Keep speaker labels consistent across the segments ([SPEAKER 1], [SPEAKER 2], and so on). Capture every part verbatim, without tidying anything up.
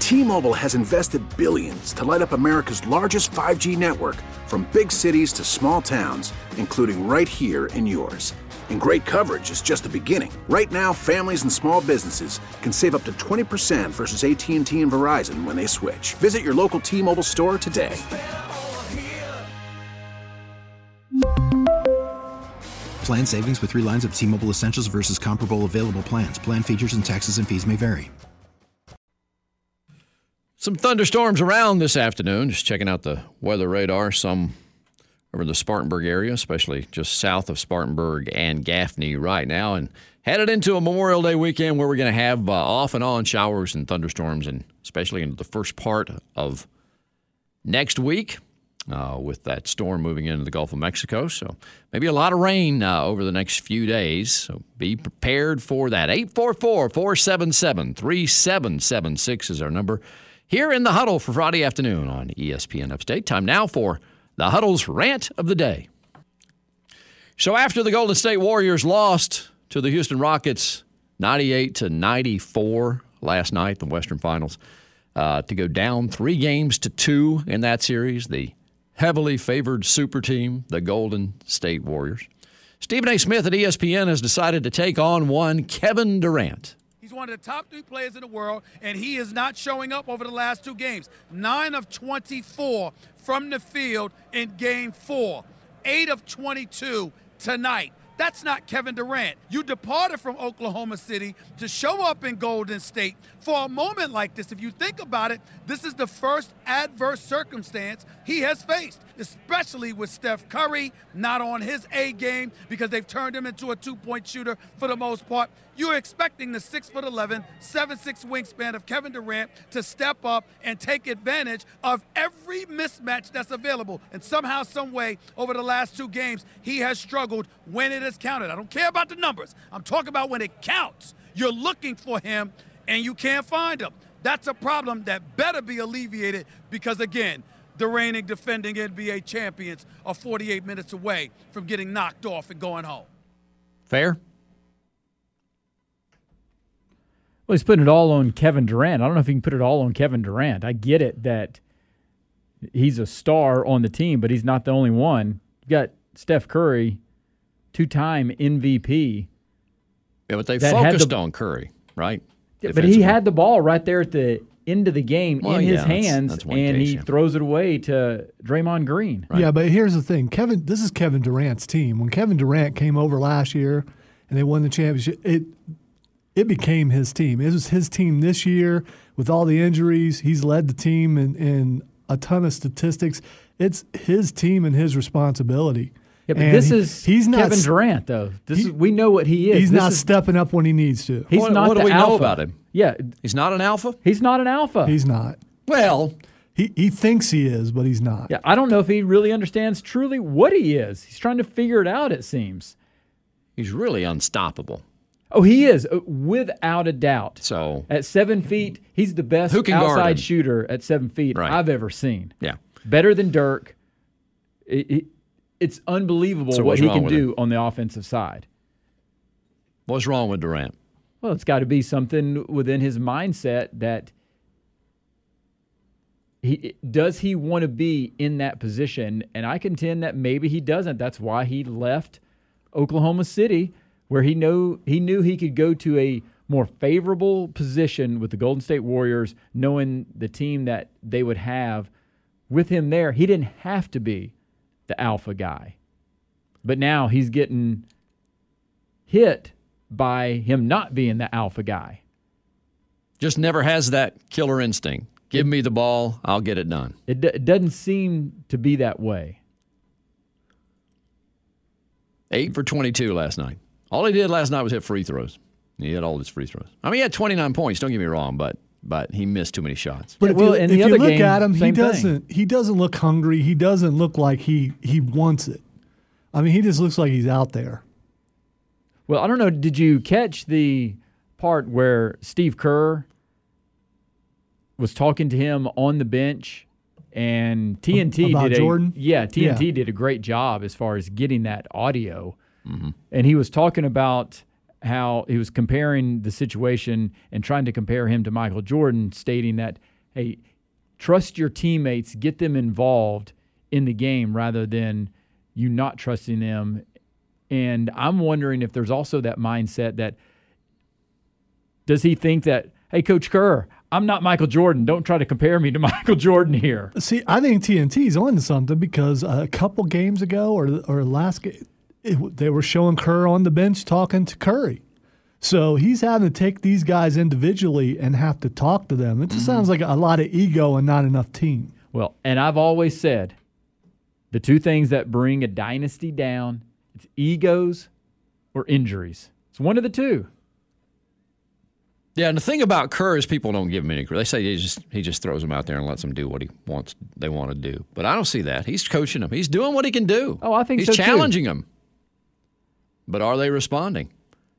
[SPEAKER 1] T-Mobile has invested billions to light up America's largest five G network, from big cities to small towns, including right here in yours. And great coverage is just the beginning. Right now, families and small businesses can save up to twenty percent versus A T and T and Verizon when they switch. Visit your local T-Mobile store today.
[SPEAKER 2] Plan savings with three lines of T-Mobile Essentials versus comparable available plans. Plan features and taxes and fees may vary.
[SPEAKER 3] Some thunderstorms around this afternoon. Just checking out the weather radar. Some over the Spartanburg area, especially just south of Spartanburg and Gaffney right now. And headed into a Memorial Day weekend where we're going to have uh, off and on showers and thunderstorms, and especially into the first part of next week. Uh, with that storm moving into the Gulf of Mexico. So maybe a lot of rain uh, over the next few days. So be prepared for that. eight four four, four seven seven, three seven seven six is our number here in the Huddle for Friday afternoon on E S P N Upstate. Time now for the Huddle's Rant of the Day. So after the Golden State Warriors lost to the Houston Rockets ninety-eight to ninety-four last night, the Western Finals, uh, to go down three games to two in that series, the heavily favored super team, the Golden State Warriors, Stephen A. Smith at E S P N has decided to take on one Kevin Durant.
[SPEAKER 4] He's one of the top three players in the world, and he is not showing up over the last two games. nine of twenty-four from the field in game four. eight of twenty-two tonight. That's not Kevin Durant. You departed from Oklahoma City to show up in Golden State for a moment like this. If you think about it, this is the first adverse circumstance he has faced, especially with Steph Curry not on his A game because they've turned him into a two-point shooter for the most part. You're expecting the six foot eleven, seven foot six wingspan of Kevin Durant to step up and take advantage of every mismatch that's available. And somehow, some way, over the last two games, he has struggled when it is counted. I don't care about the numbers. I'm talking about when it counts. You're looking for him, and you can't find him. That's a problem that better be alleviated because, again, the reigning defending N B A champions are forty-eight minutes away from getting knocked off and going home.
[SPEAKER 3] Fair?
[SPEAKER 5] Well, he's putting it all on Kevin Durant. I don't know if he can put it all on Kevin Durant. I get it that he's a star on the team, but he's not the only one. You got Steph Curry, two-time M V P.
[SPEAKER 3] Yeah, but they focused the, on Curry, right?
[SPEAKER 5] Yeah, but he had the ball right there at the end of the game well, in
[SPEAKER 3] yeah,
[SPEAKER 5] his hands,
[SPEAKER 3] that's, that's
[SPEAKER 5] and
[SPEAKER 3] case,
[SPEAKER 5] he
[SPEAKER 3] yeah.
[SPEAKER 5] throws it away to Draymond Green.
[SPEAKER 6] Right? Yeah, but here's the thing. Kevin, this is Kevin Durant's team. When Kevin Durant came over last year and they won the championship, it it became his team. It was his team this year with all the injuries. He's led the team in, in a ton of statistics. It's his team and his responsibility.
[SPEAKER 5] Yeah, but
[SPEAKER 6] and
[SPEAKER 5] this
[SPEAKER 6] he,
[SPEAKER 5] is
[SPEAKER 6] he's not,
[SPEAKER 5] Kevin Durant, though. This
[SPEAKER 6] he,
[SPEAKER 5] is we know what he is.
[SPEAKER 6] He's
[SPEAKER 5] this
[SPEAKER 6] not
[SPEAKER 5] is,
[SPEAKER 6] stepping up when he needs to.
[SPEAKER 5] He's
[SPEAKER 3] what,
[SPEAKER 5] not
[SPEAKER 3] what
[SPEAKER 5] the
[SPEAKER 3] do we
[SPEAKER 5] alpha.
[SPEAKER 3] know about him?
[SPEAKER 5] Yeah,
[SPEAKER 3] he's not an alpha.
[SPEAKER 5] He's not an alpha.
[SPEAKER 6] He's not.
[SPEAKER 3] Well,
[SPEAKER 6] he he thinks he is, but he's not.
[SPEAKER 5] Yeah, I don't know if he really understands truly what he is. He's trying to figure it out. It seems
[SPEAKER 3] he's really unstoppable.
[SPEAKER 5] Oh, he is, without a doubt.
[SPEAKER 3] So
[SPEAKER 5] at seven feet, he's the best
[SPEAKER 3] who can guard him?
[SPEAKER 5] outside shooter at seven feet
[SPEAKER 3] right.
[SPEAKER 5] I've ever seen.
[SPEAKER 3] Yeah,
[SPEAKER 5] better than Dirk. It, it, it's unbelievable
[SPEAKER 3] so
[SPEAKER 5] what he can do
[SPEAKER 3] him?
[SPEAKER 5] on the offensive side.
[SPEAKER 3] What's wrong with Durant?
[SPEAKER 5] Well, it's got to be something within his mindset that he does he want to be in that position, and I contend that maybe he doesn't. That's why he left Oklahoma City, where he know he knew he could go to a more favorable position with the Golden State Warriors, knowing the team that they would have with him there. He didn't have to be the alpha guy. But now he's getting hit by him not being the alpha guy.
[SPEAKER 3] Just never has that killer instinct. Give me the ball, I'll get it done.
[SPEAKER 5] It, d- it doesn't seem to be that way.
[SPEAKER 3] Eight for twenty-two last night. All he did last night was hit free throws. He had all his free throws. I mean, he had twenty-nine points, don't get me wrong, but but he missed too many shots.
[SPEAKER 6] But if
[SPEAKER 5] well,
[SPEAKER 6] you,
[SPEAKER 5] in
[SPEAKER 6] if
[SPEAKER 5] the
[SPEAKER 6] you
[SPEAKER 5] other
[SPEAKER 6] look
[SPEAKER 5] game,
[SPEAKER 6] at him, he
[SPEAKER 5] same
[SPEAKER 6] doesn't
[SPEAKER 5] thing.
[SPEAKER 6] he doesn't look hungry. He doesn't look like he he wants it. I mean, he just looks like he's out there.
[SPEAKER 5] Well, I don't know. Did you catch the part where Steve Kerr was talking to him on the bench, and T N T
[SPEAKER 6] About
[SPEAKER 5] did a
[SPEAKER 6] Jordan?
[SPEAKER 5] yeah T N T
[SPEAKER 6] Yeah.
[SPEAKER 5] did a great job as far as getting that audio,
[SPEAKER 3] Mm-hmm.
[SPEAKER 5] and he was talking about how he was comparing the situation and trying to compare him to Michael Jordan, stating that hey, trust your teammates, get them involved in the game rather than you not trusting them. And I'm wondering if there's also that mindset that does he think that, hey, Coach Kerr, I'm not Michael Jordan. Don't try to compare me to Michael Jordan here.
[SPEAKER 6] See, I think T N T's on to something because a couple games ago or or last game, it, they were showing Kerr on the bench talking to Curry. So he's having to take these guys individually and have to talk to them. It just mm-hmm. sounds like a lot of ego and not enough team.
[SPEAKER 5] Well, and I've always said the two things that bring a dynasty down, it's egos or injuries. It's one of the two.
[SPEAKER 3] Yeah, and the thing about Kerr is people don't give him any credit. They say he just he just throws them out there and lets them do what he wants. They want to do, but I don't see that. He's coaching them. He's doing what he can do.
[SPEAKER 5] Oh, I think
[SPEAKER 3] he's
[SPEAKER 5] so
[SPEAKER 3] challenging
[SPEAKER 5] too.
[SPEAKER 3] them. But are they responding?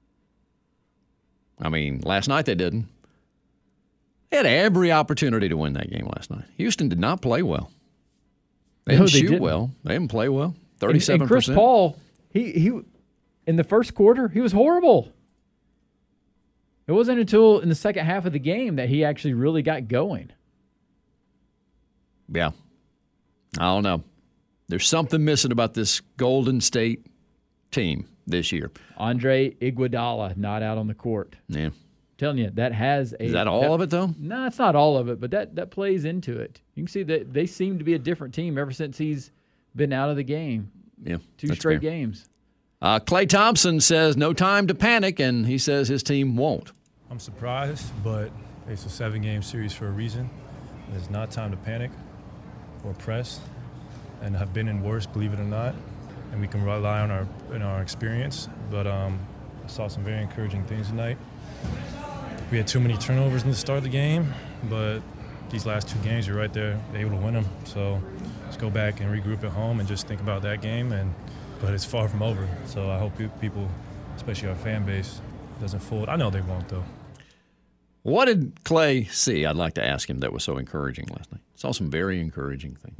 [SPEAKER 3] I mean, last night they didn't. They had every opportunity to win that game last night. Houston did not play well. They
[SPEAKER 5] no,
[SPEAKER 3] didn't
[SPEAKER 5] they
[SPEAKER 3] shoot
[SPEAKER 5] didn't.
[SPEAKER 3] well. They didn't play well. Thirty-seven
[SPEAKER 5] percent. And, and Chris Paul, he he, in the first quarter, he was horrible. It wasn't until in the second half of the game that he actually really got going.
[SPEAKER 3] Yeah. I don't know. There's something missing about this Golden State team this year.
[SPEAKER 5] Andre Iguodala not out on the court.
[SPEAKER 3] Yeah.
[SPEAKER 5] I'm telling you, that has a...
[SPEAKER 3] Is that all
[SPEAKER 5] that,
[SPEAKER 3] of it, though?
[SPEAKER 5] No, it's not all of it, but that, that plays into it. You can see that they seem to be a different team ever since he's been out of the game.
[SPEAKER 3] Yeah.
[SPEAKER 5] Two straight fair. games.
[SPEAKER 3] Uh, Klay Thompson says no time to panic, and he says his team won't.
[SPEAKER 7] I'm surprised, but it's a seven-game series for a reason. It's not time to panic or press, and have been in worse, believe it or not. And we can rely on our in our experience. But um, I saw some very encouraging things tonight. We had too many turnovers in the start of the game, but these last two games, you're right there, able to win them. So let's go back and regroup at home and just think about that game. And but it's far from over. So I hope people, especially our fan base, doesn't fold. I know they won't, though.
[SPEAKER 3] What did Klay see? I'd like to ask him that was so encouraging last night. Saw some very encouraging things.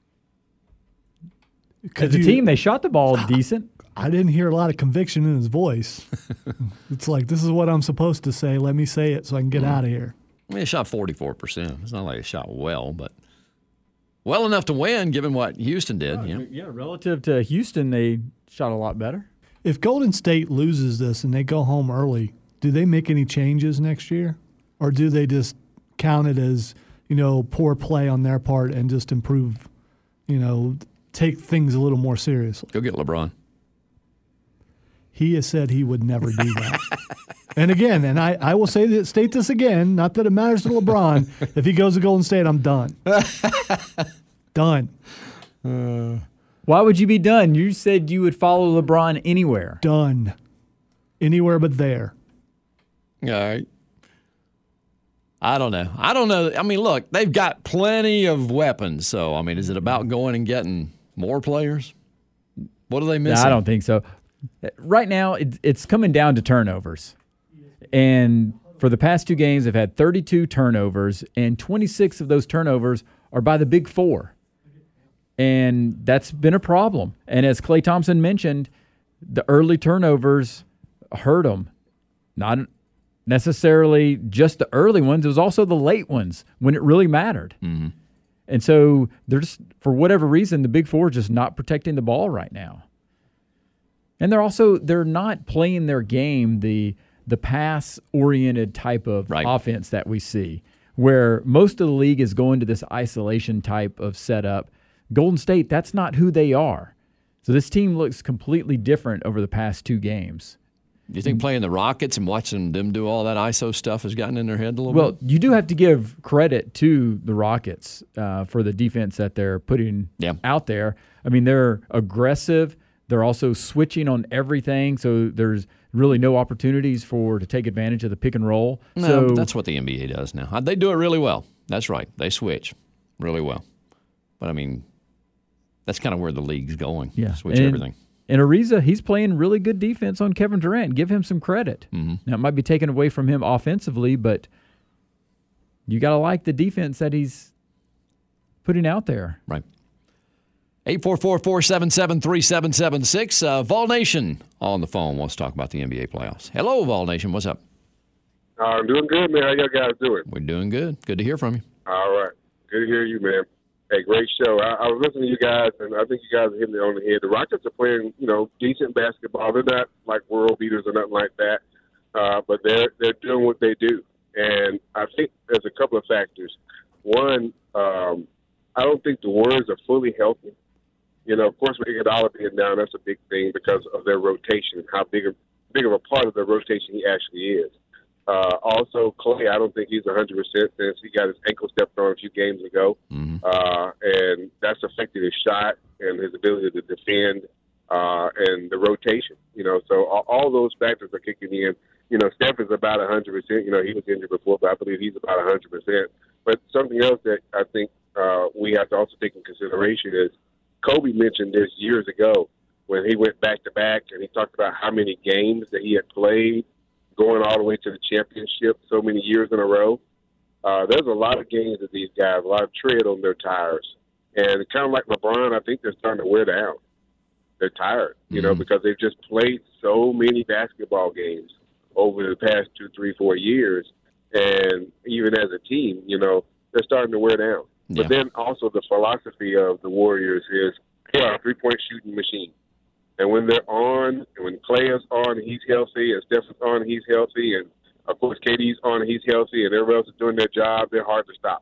[SPEAKER 5] As a team, they shot the ball decent.
[SPEAKER 6] I didn't hear a lot of conviction in his voice. It's like, this is what I'm supposed to say. Let me say it so I can get mm. out of here.
[SPEAKER 3] I mean, they shot forty-four percent. It's not like they shot well, but well enough to win given what Houston did.
[SPEAKER 5] Oh,
[SPEAKER 3] you know?
[SPEAKER 5] Yeah, relative to Houston, they shot a lot better.
[SPEAKER 6] If Golden State loses this and they go home early, do they make any changes next year? Or do they just count it as, you know, poor play on their part and just improve, you know, take things a little more seriously?
[SPEAKER 3] Go get LeBron.
[SPEAKER 6] He has said he would never do that. And again, and I, I will say that, state this again, not that it matters to LeBron. If he goes to Golden State, I'm done. Done.
[SPEAKER 5] Uh, Why would you be done? You said you would follow LeBron anywhere.
[SPEAKER 6] Done. Anywhere but there.
[SPEAKER 3] All right. I don't know. I don't know. I mean, look, they've got plenty of weapons. So, I mean, is it about going and getting more players? What are they missing?
[SPEAKER 5] No, I don't think so. Right now, it, it's coming down to turnovers. And for the past two games, they've had thirty-two turnovers, and twenty-six of those turnovers are by the big four. And that's been a problem. And as Klay Thompson mentioned, the early turnovers hurt them. Not necessarily just the early ones. It was also the late ones when it really mattered.
[SPEAKER 3] Mm-hmm.
[SPEAKER 5] And so they're just, for whatever reason, the big four are just not protecting the ball right now. And they're also, they're not playing their game, the the pass-oriented type of
[SPEAKER 3] right.
[SPEAKER 5] offense that we see, where most of the league is going to this isolation type of setup. Golden State, that's not who they are. So this team looks completely different over the past two games.
[SPEAKER 3] Do you think playing the Rockets and watching them do all that I S O stuff has gotten in their head a little
[SPEAKER 5] well,
[SPEAKER 3] bit?
[SPEAKER 5] Well, you do have to give credit to the Rockets uh, for the defense that they're putting
[SPEAKER 3] yeah.
[SPEAKER 5] out there. I mean, they're aggressive. They're also switching on everything, so there's really no opportunities for to take advantage of the pick and roll.
[SPEAKER 3] No,
[SPEAKER 5] so
[SPEAKER 3] but that's what the N B A does now. They do it really well. That's right. They switch really well. But, I mean, that's kind of where the league's going.
[SPEAKER 5] Yeah.
[SPEAKER 3] Switch
[SPEAKER 5] and,
[SPEAKER 3] everything.
[SPEAKER 5] And Ariza, he's playing really good defense on Kevin Durant. Give him some credit.
[SPEAKER 3] Mm-hmm.
[SPEAKER 5] Now, it might be taken away from him offensively, but you got to like the defense that he's putting out there.
[SPEAKER 3] Right. eight four four, four seven seven, three seven seven six. Uh, Vol Nation on the phone wants to talk about the N B A playoffs. Hello, Vol Nation. What's up?
[SPEAKER 8] Uh, I'm doing good, man. How y'all guys doing?
[SPEAKER 3] We're doing good. Good to hear from you.
[SPEAKER 8] All right. Good to hear you, man. Hey, great show. I, I was listening to you guys, and I think you guys are hitting it on the head. The Rockets are playing, you know, decent basketball. They're not like world beaters or nothing like that, uh, but they're they're doing what they do. And I think there's a couple of factors. One, um, I don't think the Warriors are fully healthy. You know, of course, with Iguodala being down, that's a big thing because of their rotation, how big of, big of a part of their rotation he actually is. Uh, also, Clay, I don't think he's one hundred percent since he got his ankle stepped on a few games ago. Mm-hmm. Uh, and that's affected his shot and his ability to defend uh, and the rotation. You know, so all, all those factors are kicking in. You know, Steph is about one hundred percent. You know, he was injured before, but I believe he's about one hundred percent. But something else that I think uh, we have to also take in consideration is Kobe mentioned this years ago when he went back-to-back and he talked about how many games that he had played going all the way to the championship so many years in a row. Uh, there's a lot of games that these guys, a lot of tread on their tires. And kind of like LeBron, I think they're starting to wear down. They're tired, you mm-hmm. know, because they've just played so many basketball games over the past two, three, four years. And even as a team, you know, they're starting to wear down. Yeah. But then also the philosophy of the Warriors is they are a three-point shooting machine. And when they're on, and when Clay is on, he's healthy, and Steph is on, he's healthy, and, of course, K D's on, he's healthy, and everybody else is doing their job, they're hard to stop.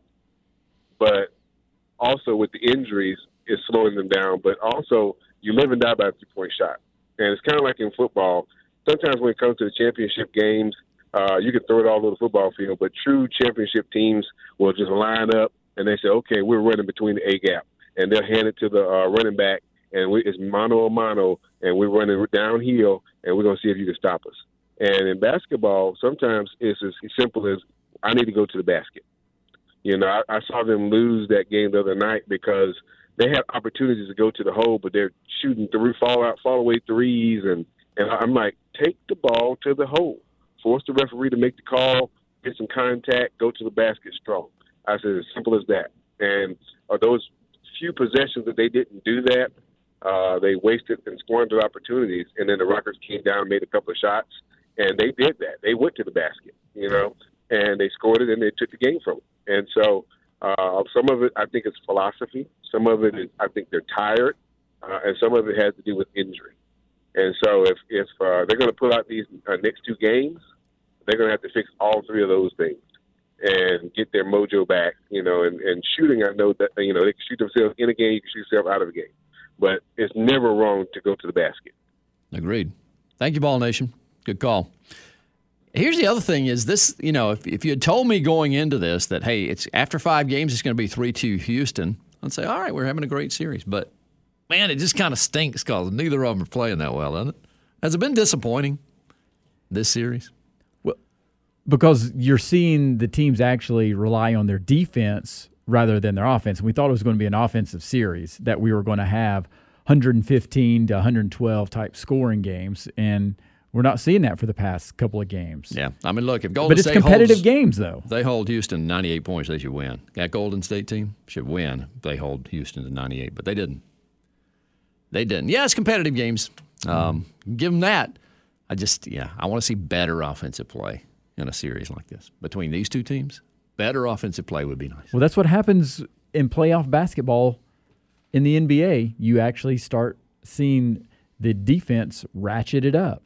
[SPEAKER 8] But also with the injuries, it's slowing them down. But also, you live and die by a three-point shot. And it's kind of like in football. Sometimes when it comes to the championship games, uh, you can throw it all over the football field, but true championship teams will just line up, and they say, okay, we're running between the A-gap. And they'll hand it to the uh, running back, and we, it's mano a mano, and we're running downhill, and we're going to see if you can stop us. And in basketball, sometimes it's as simple as I need to go to the basket. You know, I, I saw them lose that game the other night because they have opportunities to go to the hole, but they're shooting through fall out, fall away threes, and, and I'm like, take the ball to the hole. Force the referee to make the call, get some contact, go to the basket strong. I said, as simple as that. And are those few possessions that they didn't do that, Uh, they wasted and squandered opportunities, and then the Rockets came down and made a couple of shots, and they did that. They went to the basket, you know, and they scored it, and they took the game from them. And so uh, some of it, I think, is philosophy. Some of it is, I think, they're tired, uh, and some of it has to do with injury. And so if, if uh, they're going to pull out these uh, next two games, they're going to have to fix all three of those things and get their mojo back, you know, and, and shooting, I know that, you know, they can shoot themselves in a game, you can shoot themselves out of a game. But it's never wrong to go to the basket.
[SPEAKER 3] Agreed. Thank you, Ball Nation. Good call. Here's the other thing is this, you know, if, if you had told me going into this that, hey, it's after five games, it's going to be three two Houston, I'd say, all right, we're having a great series. But, man, it just kind of stinks because neither of them are playing that well, doesn't it? Has it been disappointing, this series?
[SPEAKER 5] Well, because you're seeing the teams actually rely on their defense rather than their offense. We thought it was going to be an offensive series, that we were going to have one fifteen to one twelve type scoring games, and we're not seeing that for the past couple of games.
[SPEAKER 3] Yeah. I mean, look, if Golden State
[SPEAKER 5] But it's competitive
[SPEAKER 3] holds,
[SPEAKER 5] games, though.
[SPEAKER 3] They hold Houston ninety-eight points, they should win. That Golden State team should win if they hold Houston to ninety-eight, but they didn't. They didn't. Yeah, it's competitive games. Um, give them that. I just, yeah, I want to see better offensive play in a series like this between these two teams. Better offensive play would be nice.
[SPEAKER 5] Well, that's what happens in playoff basketball in the N B A. You actually start seeing the defense ratchet it up.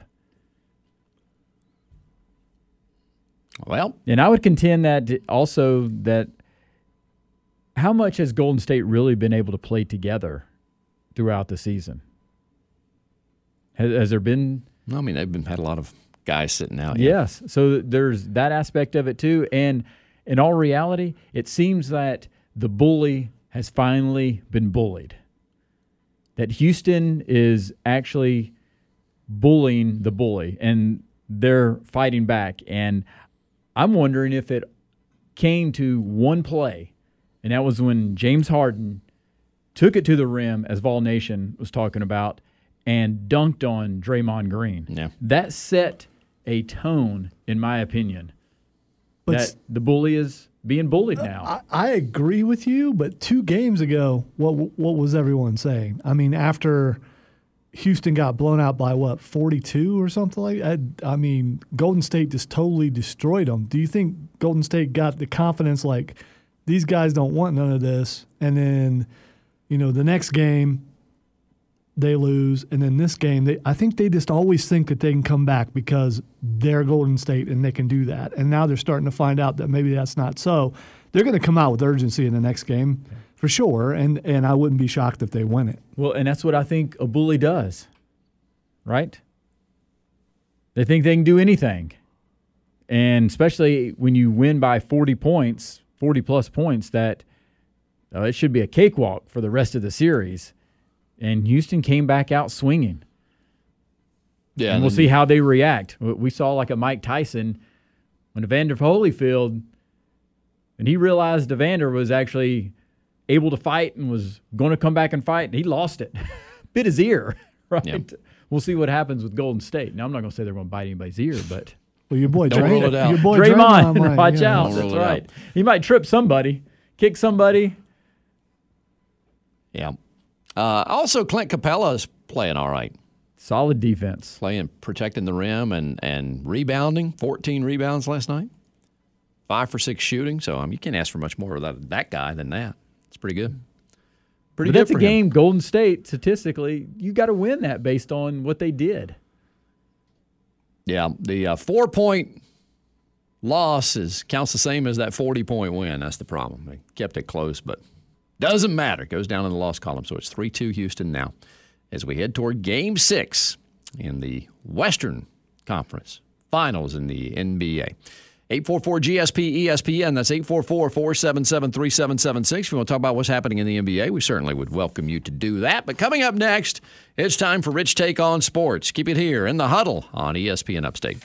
[SPEAKER 3] Well,
[SPEAKER 5] and I would contend that also that how much has Golden State really been able to play together throughout the season? Has, has there been?
[SPEAKER 3] I mean, they've been had a lot of guys sitting out.
[SPEAKER 5] Yes, yeah. So there's that aspect of it too, and in all reality, it seems that the bully has finally been bullied. That Houston is actually bullying the bully, and they're fighting back. And I'm wondering if it came to one play, and that was when James Harden took it to the rim, as Vol Nation was talking about, and dunked on Draymond Green.
[SPEAKER 3] Yeah.
[SPEAKER 5] That set a tone, in my opinion.
[SPEAKER 6] But
[SPEAKER 5] that the bully is being bullied now.
[SPEAKER 6] I, I agree with you, but two games ago, what what was everyone saying? I mean, after Houston got blown out by, what, forty-two or something like that? I, I mean, Golden State just totally destroyed them. Do you think Golden State got the confidence like, these guys don't want none of this. And then, you know, the next game they lose, and then this game, they I think they just always think that they can come back because they're Golden State and they can do that. And now they're starting to find out that maybe that's not so. They're going to come out with urgency in the next game for sure, and, and I wouldn't be shocked if they win it.
[SPEAKER 5] Well, and that's what I think Abuli does, right? They think they can do anything. And especially when you win by forty points, forty-plus points, that uh, it should be a cakewalk for the rest of the series. And Houston came back out swinging.
[SPEAKER 3] Yeah,
[SPEAKER 5] and we'll see how they react. We saw like a Mike Tyson when Evander Holyfield, and he realized Evander was actually able to fight and was going to come back and fight, and he lost it. Bit his ear, right? Yep. We'll see what happens with Golden State. Now, I'm not going to say they're going to bite anybody's ear, but
[SPEAKER 6] well, your boy,
[SPEAKER 3] Don't
[SPEAKER 6] Dray-
[SPEAKER 3] rule it out.
[SPEAKER 6] Your boy
[SPEAKER 5] Draymond,
[SPEAKER 6] Draymond might,
[SPEAKER 5] watch
[SPEAKER 6] yeah.
[SPEAKER 5] out. That's right. Out. He might trip somebody, kick somebody.
[SPEAKER 3] Yeah. Uh, also, Clint Capella is playing all right.
[SPEAKER 5] Solid defense.
[SPEAKER 3] Playing, protecting the rim and, and rebounding. fourteen rebounds last night. Five for six shooting. So, I mean, you can't ask for much more of that, that guy than that. It's pretty good. Pretty
[SPEAKER 5] but
[SPEAKER 3] good
[SPEAKER 5] that's
[SPEAKER 3] for
[SPEAKER 5] a game,
[SPEAKER 3] him.
[SPEAKER 5] Golden State, statistically, you got to win that based on what they did.
[SPEAKER 3] Yeah, the uh, four-point loss is counts the same as that forty-point win. That's the problem. They kept it close, but doesn't matter. It goes down in the loss column, so it's three two Houston now as we head toward Game six in the Western Conference Finals in the N B A. eight four four G S P E S P N. That's eight four four, four seven seven, three seven seven six. If you want to talk about what's happening in the N B A, we certainly would welcome you to do that. But coming up next, it's time for Rich Take on Sports. Keep it here in The Huddle on E S P N Upstate.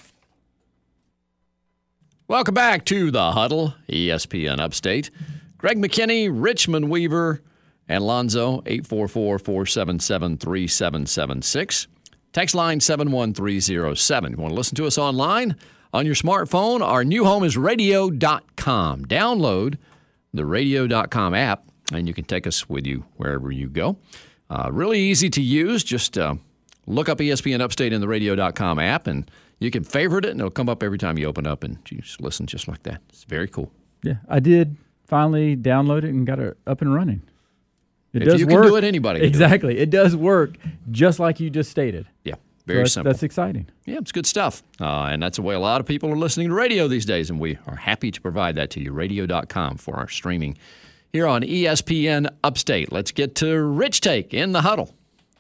[SPEAKER 3] Welcome back to The Huddle, E S P N Upstate. Greg McKinney, Richmond Weaver, and Lonzo, eight four four, four seven seven, three seven seven six. Text line seven one three zero seven. If you want to listen to us online, on your smartphone, our new home is radio dot com. Download the radio dot com app, and you can take us with you wherever you go. Uh, really easy to use. Just uh, look up E S P N Upstate in the radio dot com app, and you can favorite it, and it'll come up every time you open up, and you just listen just like that. It's very cool.
[SPEAKER 5] Yeah, I did finally download it and got it up and running. It
[SPEAKER 3] if
[SPEAKER 5] does
[SPEAKER 3] you
[SPEAKER 5] work.
[SPEAKER 3] can do it, anybody can
[SPEAKER 5] Exactly.
[SPEAKER 3] do it.
[SPEAKER 5] It does work just like you just stated.
[SPEAKER 3] Yeah.
[SPEAKER 5] So
[SPEAKER 3] Very
[SPEAKER 5] that's,
[SPEAKER 3] simple.
[SPEAKER 5] That's exciting.
[SPEAKER 3] Yeah, it's good stuff. Uh, and that's the way a lot of people are listening to radio these days, and we are happy to provide that to you, radio dot com, for our streaming here on E S P N Upstate. Let's get to Rich Take in The Huddle.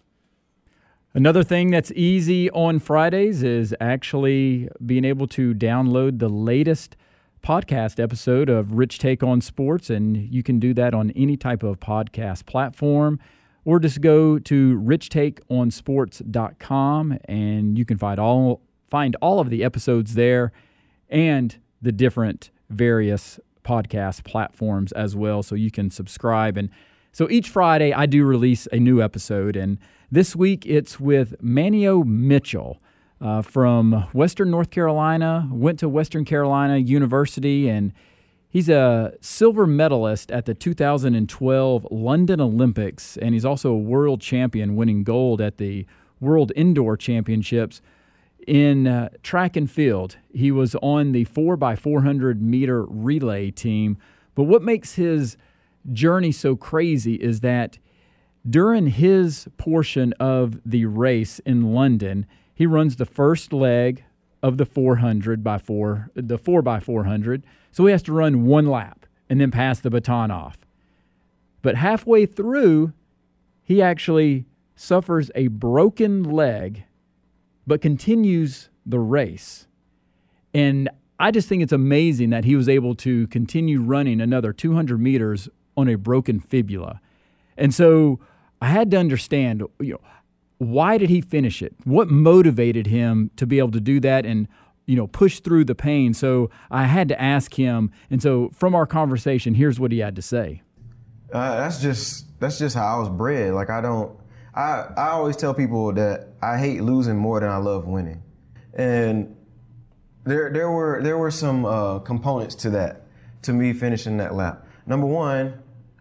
[SPEAKER 5] Another thing that's easy on Fridays is actually being able to download the latest podcast episode of Rich Take on Sports, and you can do that on any type of podcast platform. Or just go to rich take on sports dot com, and you can find all find all of the episodes there and the different various podcast platforms as well, so you can subscribe. And so each Friday I do release a new episode, and this week it's with Manio Mitchell uh, from Western North Carolina, went to Western Carolina University, and he's a silver medalist at the two thousand twelve London Olympics, and he's also a world champion, winning gold at the World Indoor Championships in uh, track and field. He was on the four by four hundred meter relay team. But what makes his journey so crazy is that during his portion of the race in London, he runs the first leg of the four hundred by four, the four by four hundred. So he has to run one lap and then pass the baton off. But halfway through, he actually suffers a broken leg, but continues the race. And I just think it's amazing that he was able to continue running another two hundred meters on a broken fibula. And so I had to understand, you know, why did he finish it? What motivated him to be able to do that and, you know, push through the pain? So I had to ask him. And so from our conversation, here's what he had to say.
[SPEAKER 9] Uh, that's just that's just how I was bred. Like I don't, I, I always tell people that I hate losing more than I love winning. And there there were there were some uh, components to that, to me finishing that lap. Number one,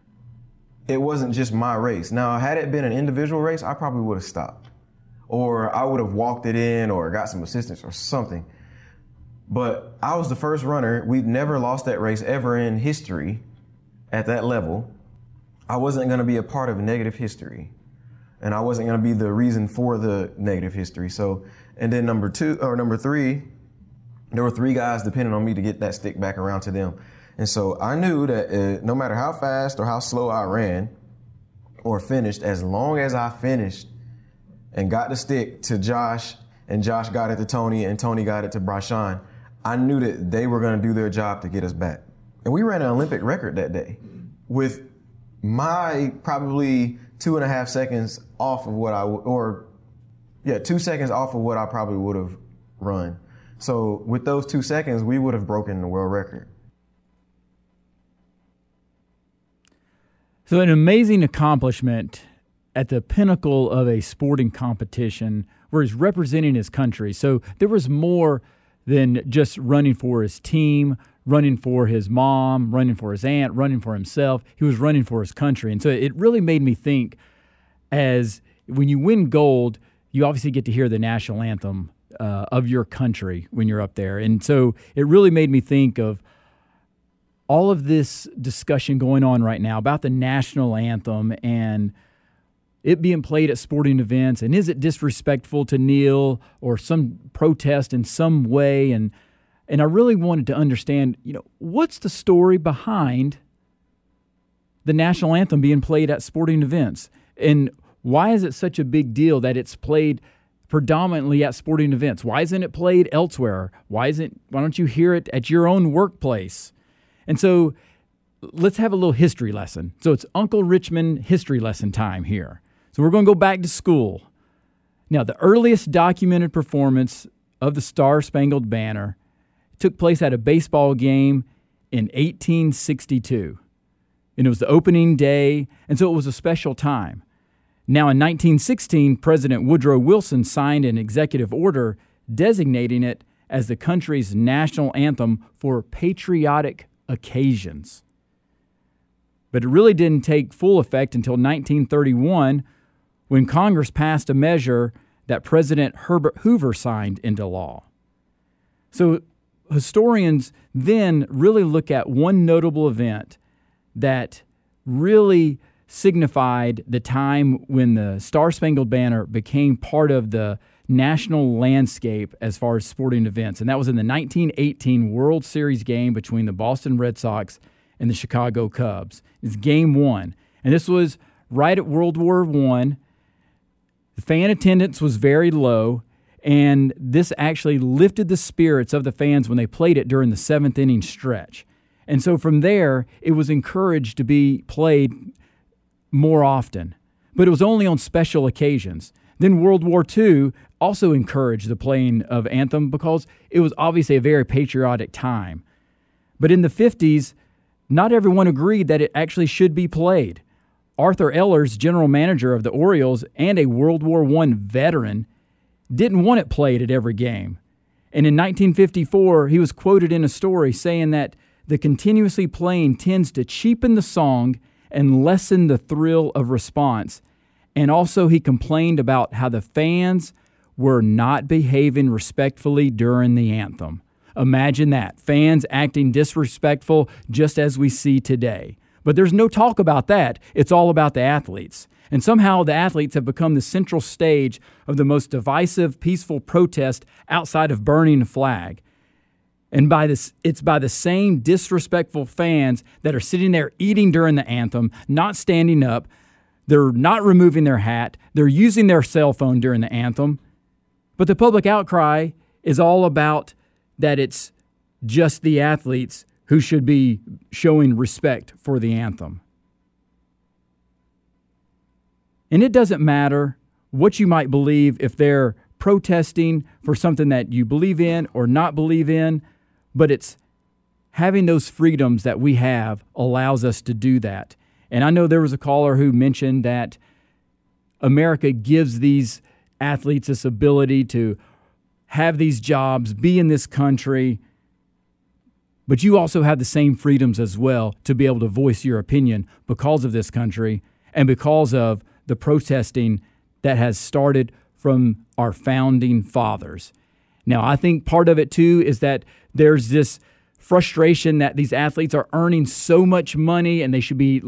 [SPEAKER 9] it wasn't just my race. Now, had it been an individual race, I probably would have stopped. Or I would have walked it in or got some assistance or something. But I was the first runner. We'd never lost that race ever in history at that level, I wasn't going to be a part of negative history. And I wasn't going to be the reason for the negative history. So, and then number two, or number three, there were three guys depending on me to get that stick back around to them. And so I knew that uh, no matter how fast or how slow I ran or finished, as long as I finished and got the stick to Josh, and Josh got it to Tony, and Tony got it to Brashawn, I knew that they were going to do their job to get us back. And we ran an Olympic record that day with my probably two and a half seconds off of what I, or yeah, two seconds off of what I probably would have run. So with those two seconds, we would have broken the world record.
[SPEAKER 5] So an amazing accomplishment at the pinnacle of a sporting competition where he's representing his country. So there was more than just running for his team, running for his mom, running for his aunt, running for himself. He was running for his country. And so it really made me think, as when you win gold, you obviously get to hear the national anthem uh, of your country when you're up there. And so it really made me think of all of this discussion going on right now about the national anthem and it being played at sporting events. And is it disrespectful to kneel or some protest in some way? And and I really wanted to understand, you know, what's the story behind the national anthem being played at sporting events? And why is it such a big deal that it's played predominantly at sporting events? Why isn't it played elsewhere? Why isn't, why don't you hear it at your own workplace? And so let's have a little history lesson. So it's Uncle Richmond history lesson time here. So we're going to go back to school. Now, the earliest documented performance of the Star-Spangled Banner took place at a baseball game in eighteen sixty-two. And it was the opening day, and so it was a special time. Now, in nineteen sixteen, President Woodrow Wilson signed an executive order designating it as the country's national anthem for patriotic occasions. But it really didn't take full effect until nineteen thirty-one, when Congress passed a measure that President Herbert Hoover signed into law. So historians then really look at one notable event that really signified the time when the Star-Spangled Banner became part of the national landscape as far as sporting events. And that was in the nineteen eighteen World Series game between the Boston Red Sox and the Chicago Cubs. It's game one. And this was right at World War One. The fan attendance was very low, and this actually lifted the spirits of the fans when they played it during the seventh inning stretch. And so from there, it was encouraged to be played more often. But it was only on special occasions. Then World War Two also encouraged the playing of anthem because it was obviously a very patriotic time. But in the fifties, not everyone agreed that it actually should be played. Arthur Ellers, general manager of the Orioles and a World War One veteran, didn't want it played at every game. And in nineteen fifty-four, he was quoted in a story saying that the continuously playing tends to cheapen the song and lessen the thrill of response. And also he complained about how the fans were not behaving respectfully during the anthem. Imagine that, fans acting disrespectful just as we see today. But there's no talk about that. It's all about the athletes. And somehow the athletes have become the central stage of the most divisive, peaceful protest outside of burning a flag. And by this, it's by the same disrespectful fans that are sitting there eating during the anthem, not standing up. They're not removing their hat. They're using their cell phone during the anthem. But the public outcry is all about that it's just the athletes who should be showing respect for the anthem. And it doesn't matter what you might believe if they're protesting for something that you believe in or not believe in, but it's having those freedoms that we have allows us to do that. And I know there was a caller who mentioned that America gives these athletes this ability to have these jobs, be in this country, but you also have the same freedoms as well to be able to voice your opinion because of this country and because of the protesting that has started from our founding fathers. Now, I think part of it, too, is that there's this frustration that these athletes are earning so much money and they should be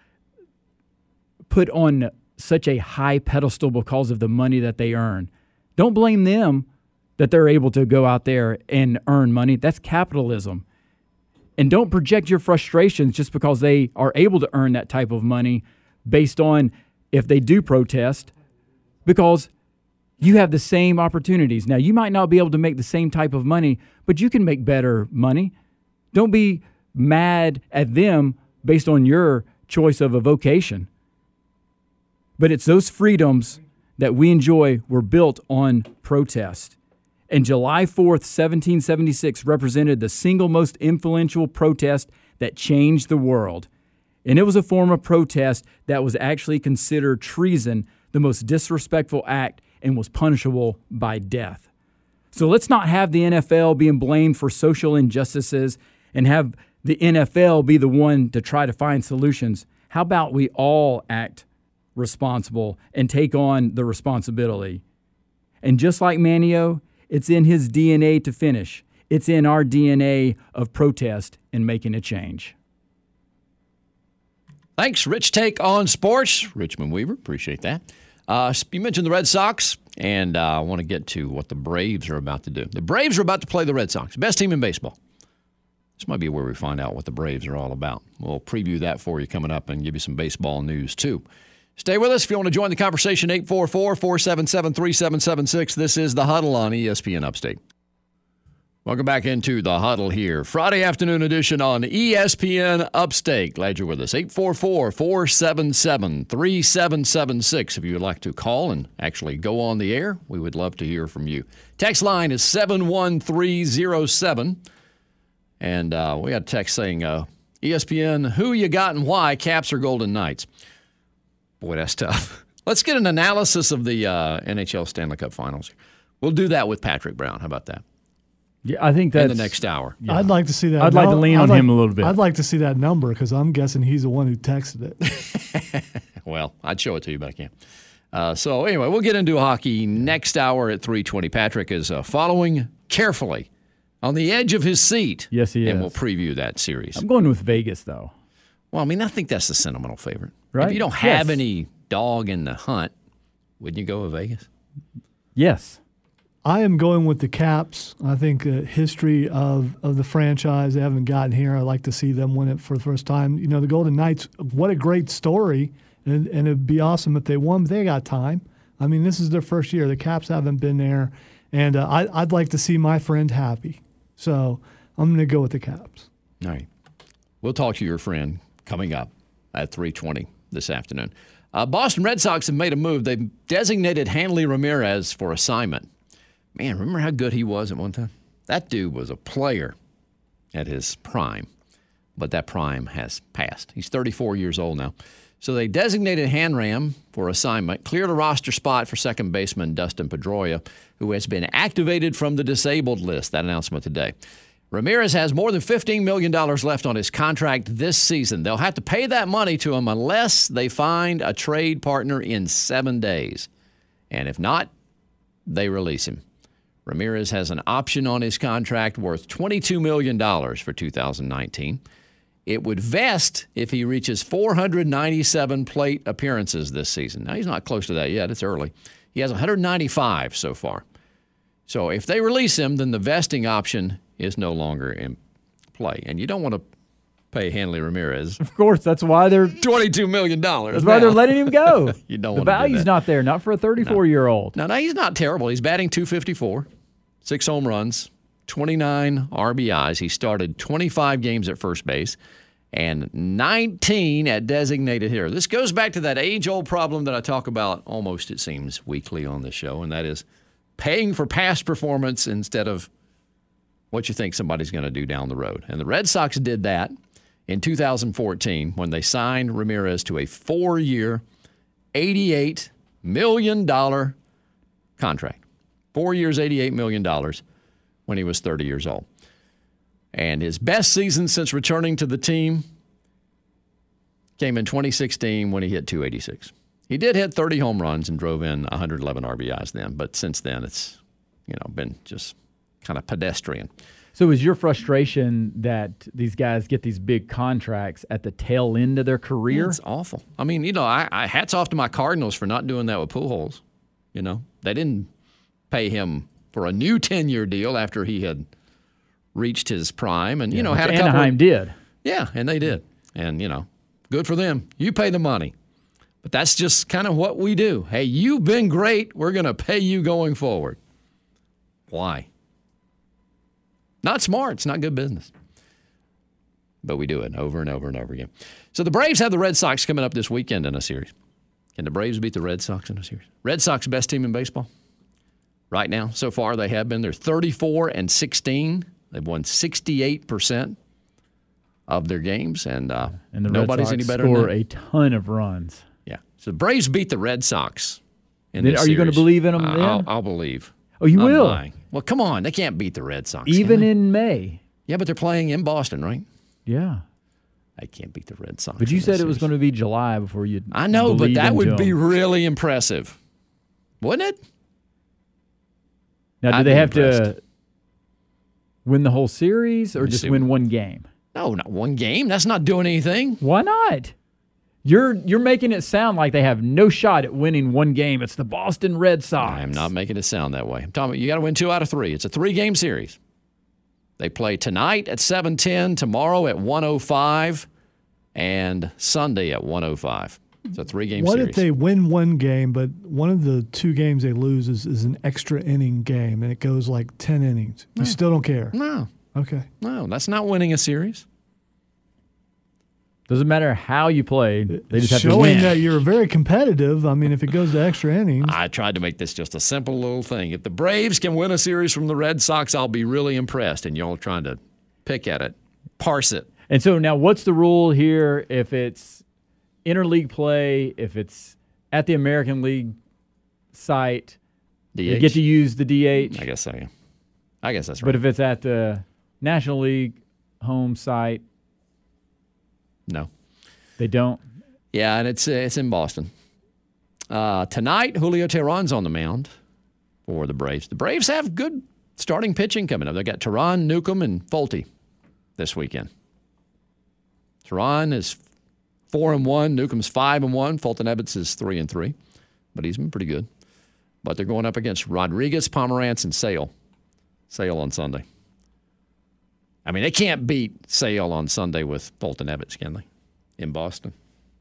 [SPEAKER 5] put on such a high pedestal because of the money that they earn. Don't blame them that they're able to go out there and earn money. That's capitalism. And don't project your frustrations just because they are able to earn that type of money based on if they do protest, because you have the same opportunities. Now, you might not be able to make the same type of money, but you can make better money. Don't be mad at them based on your choice of a vocation. But it's those freedoms that we enjoy were built on protest. And July fourth, seventeen seventy-six represented the single most influential protest that changed the world. And it was a form of protest that was actually considered treason, the most disrespectful act, and was punishable by death. So let's not have the N F L being blamed for social injustices and have the N F L be the one to try to find solutions. How about we all act responsible and take on the responsibility? And just like Manio, it's in his D N A to finish. It's in our D N A of protest and making a change.
[SPEAKER 3] Thanks. Rich take on sports. Richmond Weaver, appreciate that. Uh, you mentioned the Red Sox, and uh, I want to get to what the Braves are about to do. The Braves are about to play the Red Sox, best team in baseball. This might be where we find out what the Braves are all about. We'll preview that for you coming up and give you some baseball news, too. Stay with us if you want to join the conversation, eight four four, four seven seven, three seven seven six. This is The Huddle on E S P N Upstate. Welcome back into The Huddle here. Friday afternoon edition on E S P N Upstate. Glad you're with us. eight four four, four seven seven, three seven seven six. If you would like to call and actually go on the air, we would love to hear from you. Text line is seven one three zero seven. And uh, we got a text saying, uh, E S P N, who you got and why, Caps or Golden Knights? Boy, that's tough. Let's get an analysis of the uh, N H L Stanley Cup Finals. We'll do that with Patrick Brown. How about that?
[SPEAKER 5] Yeah, I think that's
[SPEAKER 3] in the next hour.
[SPEAKER 6] Yeah. I'd like to see that.
[SPEAKER 5] I'd like to lean
[SPEAKER 6] I'd
[SPEAKER 5] on
[SPEAKER 6] like,
[SPEAKER 5] him a little bit.
[SPEAKER 6] I'd like to see that number because I'm guessing he's the one who texted it.
[SPEAKER 3] Well, I'd show it to you, but I can't. Uh, so anyway, we'll get into hockey next hour at three twenty. Patrick is uh, following carefully on the edge of his seat.
[SPEAKER 5] Yes, he
[SPEAKER 3] and
[SPEAKER 5] is.
[SPEAKER 3] we'll preview that series.
[SPEAKER 5] I'm going with Vegas, though.
[SPEAKER 3] Well, I mean, I think that's the sentimental favorite.
[SPEAKER 5] Right?
[SPEAKER 3] If you don't have
[SPEAKER 5] Yes.
[SPEAKER 3] any dog in the hunt, wouldn't you go with Vegas?
[SPEAKER 5] Yes.
[SPEAKER 6] I am going with the Caps. I think uh, history of, of the franchise, they haven't gotten here. I'd like to see them win it for the first time. You know, the Golden Knights, what a great story, and, and it'd be awesome if they won, but they got time. I mean, this is their first year. The Caps haven't been there, and uh, I, I'd like to see my friend happy. So I'm going to go with the Caps.
[SPEAKER 3] All right. We'll talk to your friend coming up at three twenty this afternoon. Uh, Boston Red Sox have made a move. They've designated Hanley Ramirez for assignment. Man, remember how good he was at one time? That dude was a player at his prime, but that prime has passed. He's thirty-four years old now. So they designated Hanram for assignment, cleared a roster spot for second baseman Dustin Pedroia, who has been activated from the disabled list. That announcement today. Ramirez has more than fifteen million dollars left on his contract this season. They'll have to pay that money to him unless they find a trade partner in seven days. And if not, they release him. Ramirez has an option on his contract worth twenty-two million dollars for two thousand nineteen. It would vest if he reaches four hundred ninety-seven plate appearances this season. Now, he's not close to that yet. It's early. He has one hundred ninety-five so far. So if they release him, then the vesting option is no longer in play. And you don't want to pay Hanley Ramirez.
[SPEAKER 5] Of course, that's why they're
[SPEAKER 3] twenty-two million dollars.
[SPEAKER 5] That's why they're letting him go.
[SPEAKER 3] You don't
[SPEAKER 5] the
[SPEAKER 3] want to do
[SPEAKER 5] value's
[SPEAKER 3] that.
[SPEAKER 5] not there, not for a thirty-four-year-old.
[SPEAKER 3] No, no, he's not terrible. He's batting two fifty-four, six home runs, twenty-nine R B Is. He started twenty-five games at first base and nineteen at designated hitter. This goes back to that age-old problem that I talk about almost, it seems, weekly on this show, and that is paying for past performance instead of what you think somebody's going to do down the road. And the Red Sox did that in two thousand fourteen when they signed Ramirez to a four-year, eighty-eight million dollars contract. Four years, eighty-eight million dollars when he was thirty years old. And his best season since returning to the team came in twenty sixteen when he hit two eighty-six. He did hit thirty home runs and drove in one hundred eleven R B Is then, but since then it's, you know, been just kind of pedestrian.
[SPEAKER 5] So is your frustration that these guys get these big contracts at the tail end of their career?
[SPEAKER 3] Yeah, it's awful. I mean, you know, I, I hats off to my Cardinals for not doing that with Pujols. You know, they didn't pay him for a new ten-year deal after he had reached his prime, and you
[SPEAKER 5] Yeah,
[SPEAKER 3] know,
[SPEAKER 5] which
[SPEAKER 3] had a couple.
[SPEAKER 5] Anaheim did.
[SPEAKER 3] Yeah, and they did, and you know, good for them. You pay the money, but that's just kind of what we do. Hey, you've been great. We're going to pay you going forward. Why? Not smart. It's not good business. But we do it over and over and over again. So the Braves have the Red Sox coming up this weekend in a series. Can the Braves beat the Red Sox in a series? Red Sox best team in baseball right now. So far they have been. They're thirty-four and sixteen. They've won sixty-eight percent of their games, and, uh,
[SPEAKER 5] and the
[SPEAKER 3] nobody's
[SPEAKER 5] Red Sox
[SPEAKER 3] any better
[SPEAKER 5] score
[SPEAKER 3] than that.
[SPEAKER 5] a ton of runs.
[SPEAKER 3] Yeah. So the Braves beat the Red Sox in
[SPEAKER 5] Then
[SPEAKER 3] this
[SPEAKER 5] are you going to
[SPEAKER 3] series.
[SPEAKER 5] believe in them
[SPEAKER 3] I-
[SPEAKER 5] then?
[SPEAKER 3] I'll, I'll believe.
[SPEAKER 5] Oh, you
[SPEAKER 3] I'm
[SPEAKER 5] will?
[SPEAKER 3] lying. Well, come on. They can't beat the Red Sox. can
[SPEAKER 5] Even
[SPEAKER 3] they?
[SPEAKER 5] in May.
[SPEAKER 3] Yeah, but they're playing in Boston, right?
[SPEAKER 5] Yeah.
[SPEAKER 3] They can't beat the Red Sox.
[SPEAKER 5] But you
[SPEAKER 3] in
[SPEAKER 5] said
[SPEAKER 3] this
[SPEAKER 5] it was
[SPEAKER 3] series.
[SPEAKER 5] going to be July before you.
[SPEAKER 3] I know, but that would be
[SPEAKER 5] them.
[SPEAKER 3] really impressive. Wouldn't it?
[SPEAKER 5] Now, do
[SPEAKER 3] I'd
[SPEAKER 5] they
[SPEAKER 3] be
[SPEAKER 5] have
[SPEAKER 3] impressed.
[SPEAKER 5] to win the whole series or
[SPEAKER 3] Let me
[SPEAKER 5] just
[SPEAKER 3] see.
[SPEAKER 5] win one game?
[SPEAKER 3] No, not one game. That's not doing anything.
[SPEAKER 5] Why not? You're you're making it sound like they have no shot at winning one game. It's the Boston Red Sox.
[SPEAKER 3] I am not making it sound that way. I'm talking about you got to win two out of three. It's a three-game series. They play tonight at seven ten, tomorrow at one oh five, and Sunday at one oh five. It's a three-game
[SPEAKER 6] What
[SPEAKER 3] series.
[SPEAKER 6] if they win one game, but one of the two games they lose is, is an extra inning game, and it goes like ten innings? You still don't care?
[SPEAKER 3] No.
[SPEAKER 6] Okay.
[SPEAKER 3] No, that's not winning a series.
[SPEAKER 5] Doesn't matter how you play. They just have to
[SPEAKER 6] Showing
[SPEAKER 5] win.
[SPEAKER 6] that you're very competitive. I mean, if it goes to extra innings.
[SPEAKER 3] I tried to make this just a simple little thing. If the Braves can win a series from the Red Sox, I'll be really impressed. And y'all are trying to pick at it, parse it.
[SPEAKER 5] And so now, what's the rule here if it's interleague play? If it's at the American League site,
[SPEAKER 3] D
[SPEAKER 5] you
[SPEAKER 3] H?
[SPEAKER 5] get to use the D H.
[SPEAKER 3] I guess so. Yeah. I guess that's right.
[SPEAKER 5] But if it's at the National League home site,
[SPEAKER 3] no,
[SPEAKER 5] they don't.
[SPEAKER 3] Yeah, and it's uh, it's in Boston. Uh, tonight, Julio Teheran's on the mound for the Braves. The Braves have good starting pitching coming up. They got Teheran, Newcomb, and Fulte this weekend. Teheran is four and one. Newcomb's five and one. Fulton Ebbets is three and three, but he's been pretty good. But they're going up against Rodriguez, Pomerantz, and Sale. Sale on Sunday. I mean, they can't beat Sale on Sunday with Fulton Ebbets, can they? In Boston.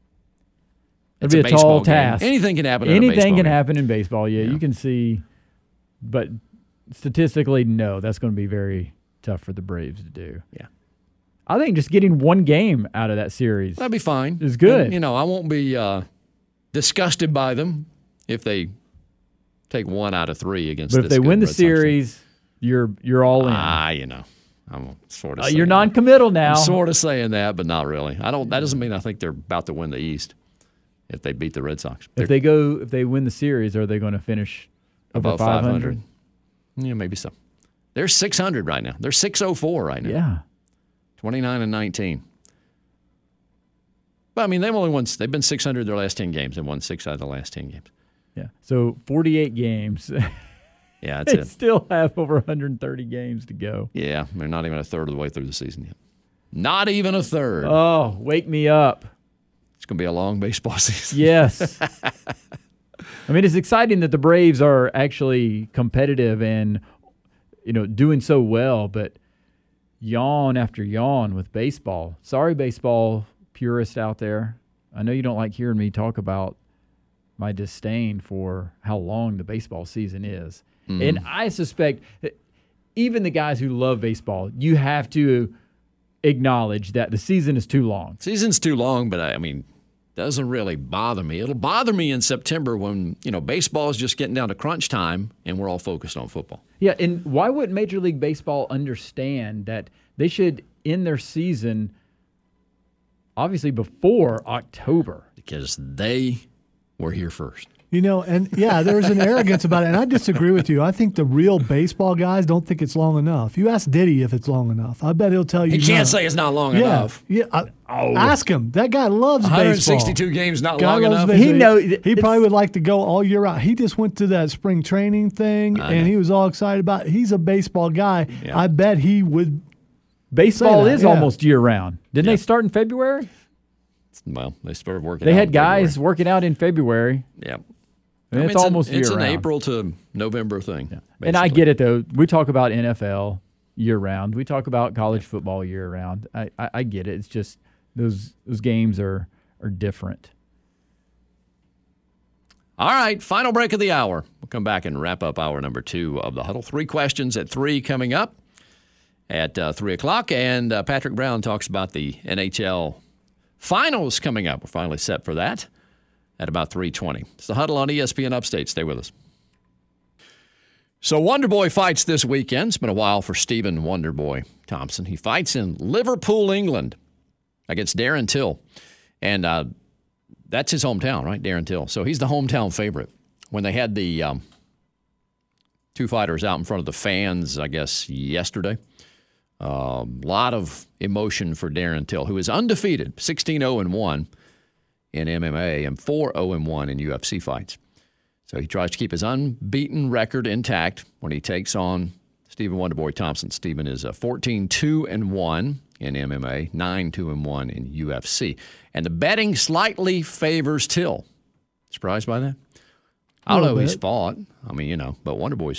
[SPEAKER 5] It'd
[SPEAKER 3] It's
[SPEAKER 5] be a,
[SPEAKER 3] baseball
[SPEAKER 5] tall
[SPEAKER 3] game.
[SPEAKER 5] task.
[SPEAKER 3] Anything can happen in a
[SPEAKER 5] Anything
[SPEAKER 3] baseball
[SPEAKER 5] can
[SPEAKER 3] game.
[SPEAKER 5] happen in baseball. Yeah,
[SPEAKER 3] Yeah.
[SPEAKER 5] you can see, but statistically, no, that's going to be very tough for the Braves to do.
[SPEAKER 3] Yeah.
[SPEAKER 5] I think just getting one game out of that series
[SPEAKER 3] That'd be fine.
[SPEAKER 5] is good.
[SPEAKER 3] And, you know, I won't be uh, disgusted by them if they take one out of three against
[SPEAKER 5] but if
[SPEAKER 3] this
[SPEAKER 5] they
[SPEAKER 3] good
[SPEAKER 5] win the
[SPEAKER 3] Red Sox team.
[SPEAKER 5] series, you're you're all in.
[SPEAKER 3] Ah, you know, I'm sort of
[SPEAKER 5] Uh,
[SPEAKER 3] saying
[SPEAKER 5] you're
[SPEAKER 3] that.
[SPEAKER 5] non-committal now.
[SPEAKER 3] I'm sort of saying that, but not really. I don't. That doesn't mean I think they're about to win the East if they beat the Red Sox. They're
[SPEAKER 5] If they go, if they win the series, are they going to finish over
[SPEAKER 3] above
[SPEAKER 5] five
[SPEAKER 3] five
[SPEAKER 5] hundred?
[SPEAKER 3] hundred. Yeah, maybe so. They're six hundred right now. They're six oh four right now.
[SPEAKER 5] Yeah.
[SPEAKER 3] twenty-nine and nineteen. But I mean, they've only won. They've been six hundred their last ten games. They've won six out of the last ten games.
[SPEAKER 5] Yeah. So forty-eight games.
[SPEAKER 3] Yeah, that's
[SPEAKER 5] they
[SPEAKER 3] it.
[SPEAKER 5] still have over one hundred thirty games to go.
[SPEAKER 3] Yeah, they're not even a third of the way through the season yet. Not even a third.
[SPEAKER 5] Oh, wake me up.
[SPEAKER 3] It's going to be a long baseball season.
[SPEAKER 5] Yes. I mean, it's exciting that the Braves are actually competitive and, you know, doing so well, but yawn after yawn with baseball. Sorry, baseball purists out there. I know you don't like hearing me talk about my disdain for how long the baseball season is.
[SPEAKER 3] Mm.
[SPEAKER 5] And I suspect that even the guys who love baseball, you have to acknowledge that the season is too long.
[SPEAKER 3] Season's too long, but I, I mean, doesn't really bother me. It'll bother me in September when, you know, baseball is just getting down to crunch time and we're all focused on football.
[SPEAKER 5] Yeah, and why wouldn't Major League Baseball understand that they should end their season obviously before October?
[SPEAKER 3] Because they we're here first.
[SPEAKER 6] You know, and yeah, there's an arrogance about it, and I disagree with you. I think the real baseball guys don't think it's long enough. You ask Diddy if it's long enough. I bet he'll tell you.
[SPEAKER 3] He can't
[SPEAKER 6] no.
[SPEAKER 3] say it's not long
[SPEAKER 6] yeah,
[SPEAKER 3] enough.
[SPEAKER 6] Yeah, I,
[SPEAKER 3] Oh.
[SPEAKER 6] ask him. That guy loves
[SPEAKER 3] one hundred
[SPEAKER 6] baseball.
[SPEAKER 3] sixty-two games not
[SPEAKER 6] Guy
[SPEAKER 3] long
[SPEAKER 6] loves
[SPEAKER 3] enough.
[SPEAKER 6] baseball.
[SPEAKER 5] He know-
[SPEAKER 6] He
[SPEAKER 5] it's-
[SPEAKER 6] probably would like to go all year round. He just went to that spring training thing,
[SPEAKER 3] I
[SPEAKER 6] and
[SPEAKER 3] know.
[SPEAKER 6] he was all excited about it. He's a baseball guy.
[SPEAKER 3] Yeah.
[SPEAKER 6] I bet he would.
[SPEAKER 5] Baseball
[SPEAKER 6] Say that,
[SPEAKER 5] is
[SPEAKER 6] yeah.
[SPEAKER 5] almost year round. Didn't
[SPEAKER 3] Yeah.
[SPEAKER 5] they start in February?
[SPEAKER 3] Well, they started working.
[SPEAKER 5] They
[SPEAKER 3] out
[SPEAKER 5] had
[SPEAKER 3] in
[SPEAKER 5] guys
[SPEAKER 3] February.
[SPEAKER 5] working out in February.
[SPEAKER 3] Yeah.
[SPEAKER 5] And
[SPEAKER 3] I mean,
[SPEAKER 5] it's almost
[SPEAKER 3] an, It's
[SPEAKER 5] year
[SPEAKER 3] an
[SPEAKER 5] round.
[SPEAKER 3] April to November thing.
[SPEAKER 5] And I
[SPEAKER 3] basically.
[SPEAKER 5] get it, though. We talk about N F L year round. We talk about college football year round. I, I, I get it. It's just those those games are are different.
[SPEAKER 3] All right, final break of the hour. We'll come back and wrap up hour number two of the Huddle. Three questions at three coming up at uh, three o'clock. And uh, Patrick Brown talks about the N H L finals coming up. We're finally set for that at about three twenty. It's the Huddle on E S P N Upstate. Stay with us. So Wonderboy fights this weekend. It's been a while for Stephen Wonderboy Thompson. He fights in Liverpool, England against Darren Till. And uh, that's his hometown, right? Darren Till. So he's the hometown favorite. When they had the um, two fighters out in front of the fans, I guess, yesterday, a um, lot of emotion for Darren Till, who is undefeated, sixteen oh and one in M M A and four oh and one in U F C fights. So he tries to keep his unbeaten record intact when he takes on Stephen Wonderboy Thompson. Stephen is fourteen two and one in M M A, nine two and one in U F C. And the betting slightly favors Till. Surprised by that? I don't know who he's fought. I mean, you know, but Wonderboy's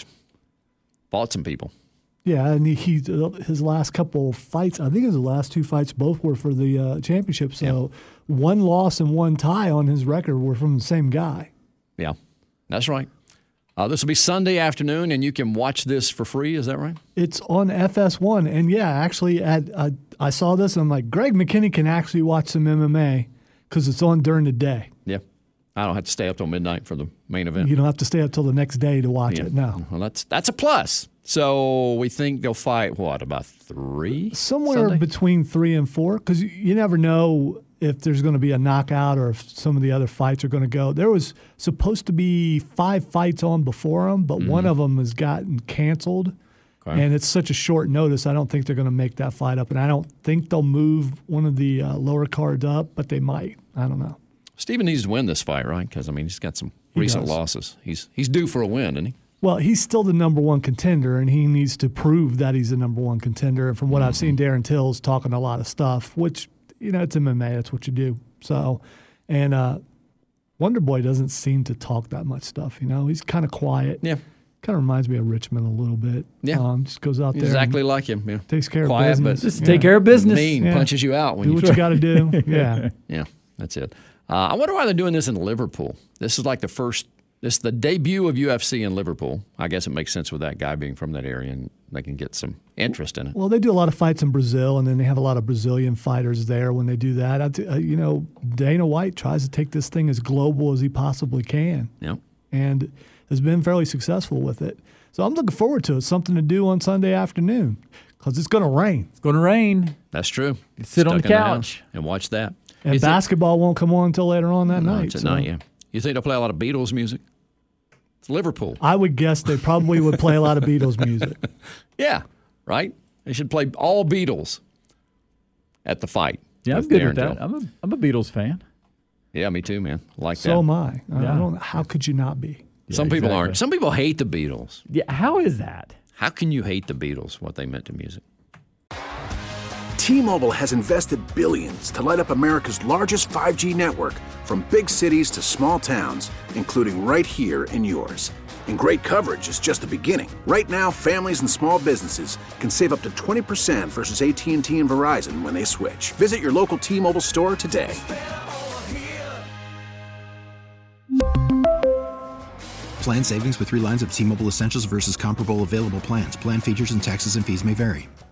[SPEAKER 3] fought some people.
[SPEAKER 6] Yeah, and he, he his last couple fights, I think his last two fights, both were for the uh, championship. So yeah. One loss and one tie on his record were from the same guy.
[SPEAKER 3] Yeah, that's right. Uh, this will be Sunday afternoon, and you can watch this for free. Is that right?
[SPEAKER 6] It's on F S one, and yeah, actually, at uh, I saw this, and I'm like, Greg McKinney can actually watch some M M A because it's on during the day.
[SPEAKER 3] Yeah, I don't have to stay up till midnight for the main event.
[SPEAKER 6] You don't have to stay up till the next day to watch
[SPEAKER 3] yeah.
[SPEAKER 6] it. No,
[SPEAKER 3] well, that's that's a plus. So we think they'll fight what about three?
[SPEAKER 6] Somewhere
[SPEAKER 3] Sunday?
[SPEAKER 6] between three and four, because you, you never know if there's going to be a knockout or if some of the other fights are going to go. There was supposed to be five fights on before them, but mm-hmm. one of them has gotten canceled. Okay. And it's such a short notice, I don't think they're going to make that fight up. And I don't think they'll move one of the uh, lower cards up, but they might. I don't know.
[SPEAKER 3] Stephen needs to win this fight, right? Because, I mean, he's got some
[SPEAKER 6] he
[SPEAKER 3] recent
[SPEAKER 6] does.
[SPEAKER 3] losses. He's he's due for a win, isn't he?
[SPEAKER 6] Well, he's still the number one contender, and he needs to prove that he's the number one contender. And from what mm-hmm. I've seen, Darren Till's talking a lot of stuff, which, you know, it's M M A. That's what you do. So, and uh, Wonderboy doesn't seem to talk that much stuff, you know. He's kind of quiet.
[SPEAKER 3] Yeah.
[SPEAKER 6] Kind of reminds me of Richmond a little bit.
[SPEAKER 3] Yeah.
[SPEAKER 6] Um, just goes out there.
[SPEAKER 3] Exactly like him. Yeah.
[SPEAKER 6] Takes care
[SPEAKER 3] quiet,
[SPEAKER 6] of business.
[SPEAKER 3] But
[SPEAKER 5] just yeah. take care of business.
[SPEAKER 3] Mean,
[SPEAKER 6] yeah.
[SPEAKER 3] punches you out. When
[SPEAKER 6] do
[SPEAKER 3] you
[SPEAKER 6] what
[SPEAKER 3] try.
[SPEAKER 6] you got to do. Yeah.
[SPEAKER 3] Yeah, that's it. Uh, I wonder why they're doing this in Liverpool. This is like the first, this is the debut of U F C in Liverpool. I guess it makes sense with that guy being from that area, and they can get some interest in it.
[SPEAKER 6] Well, they do a lot of fights in Brazil, and then they have a lot of Brazilian fighters there when they do that. I th- uh, you know, Dana White tries to take this thing as global as he possibly can.
[SPEAKER 3] Yeah.
[SPEAKER 6] And has been fairly successful with it. So I'm looking forward to it. Something to do on Sunday afternoon because it's going to rain.
[SPEAKER 5] It's going to rain.
[SPEAKER 3] That's true.
[SPEAKER 5] You sit on the
[SPEAKER 3] Stuck in
[SPEAKER 5] couch
[SPEAKER 3] and watch that.
[SPEAKER 6] And
[SPEAKER 3] You
[SPEAKER 6] basketball think, won't come on until later on that
[SPEAKER 3] no,
[SPEAKER 6] night.
[SPEAKER 3] It's at
[SPEAKER 6] so.
[SPEAKER 3] night, yeah. You think they'll play a lot of Beatles music? It's Liverpool.
[SPEAKER 6] I would guess they probably would play a lot of Beatles music.
[SPEAKER 3] Yeah, right? They should play all Beatles at the fight.
[SPEAKER 5] Yeah, I'm
[SPEAKER 3] with
[SPEAKER 5] good
[SPEAKER 3] Darren
[SPEAKER 5] with that.
[SPEAKER 3] Till.
[SPEAKER 5] I'm a, I'm a Beatles fan.
[SPEAKER 3] Yeah, me too, man. I like
[SPEAKER 6] so
[SPEAKER 3] that.
[SPEAKER 6] am I.
[SPEAKER 5] Yeah.
[SPEAKER 6] I don't. How could you not be?
[SPEAKER 3] Yeah, Some people exactly. aren't. Some people hate the Beatles.
[SPEAKER 5] Yeah, how is that?
[SPEAKER 3] How can you hate the Beatles, what they meant to music?
[SPEAKER 1] T-Mobile has invested billions to light up America's largest five G network, from big cities to small towns, including right here in yours. And great coverage is just the beginning. Right now, families and small businesses can save up to twenty percent versus A T and T and Verizon when they switch. Visit your local T-Mobile store today.
[SPEAKER 2] Plan savings with three lines of T-Mobile Essentials versus comparable available plans. Plan features and taxes and fees may vary.